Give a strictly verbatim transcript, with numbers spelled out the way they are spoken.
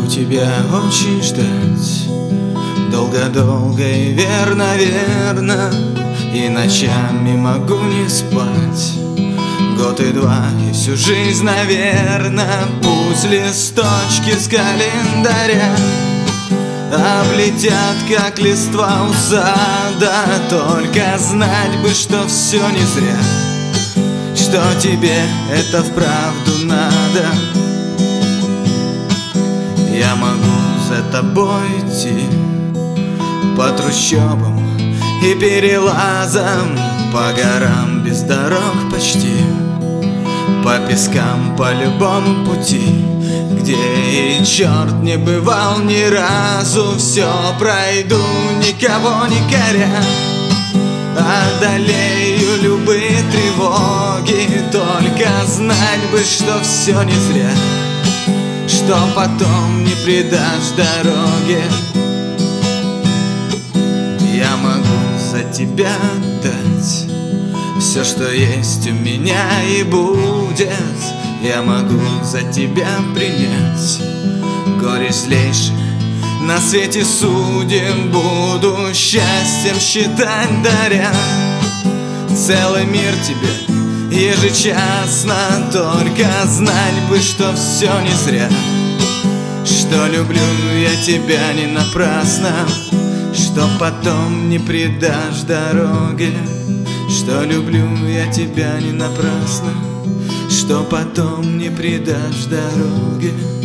Могу тебя очень ждать, долго-долго и верно-верно, и ночами могу не спать. Год и два, и всю жизнь, наверно. Пусть листочки с календаря облетят, как листва у сада. Только знать бы, что все не зря, что тебе это вправду надо. Я могу за тобой идти по трущобам и перелазам, по горам без дорог почти, по пескам, по любому пути, где и черт не бывал ни разу. Все пройду, никого не коря, одолею любые тревоги. Только знать бы, что все не зря, что потом не предашь дороге. Я могу за тебя отдать все, что есть у меня и будет. Я могу за тебя принять горе злейших на свете судеб. Буду счастьем считать, даря целый мир тебе ежечасно. Только знать бы, что все не зря, что люблю я тебя не напрасно, что потом не предашь дороге. Что люблю я тебя не напрасно, что потом не предашь дороге.